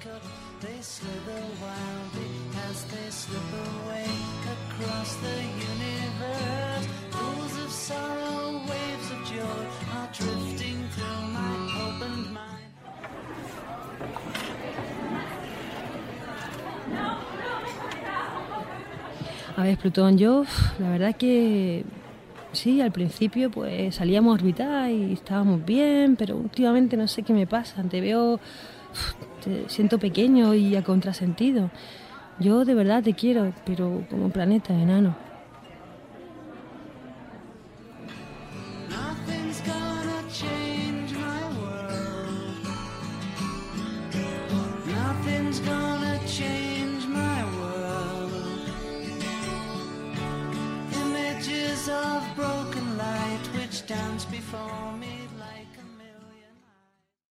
cup, they slither wildly as they slip away across the universe. Pools of sorrow, waves of joy are drifting through my opened mind. A ver, Plutón, yo la verdad que sí, al principio pues salíamos a orbitar y estábamos bien, pero últimamente no sé qué me pasa, te siento pequeño y a contrasentido. Yo de verdad te quiero, pero como planeta enano. Nothing's gonna change my world. Nothing's gonna change my world. Images of broken light which dance before me.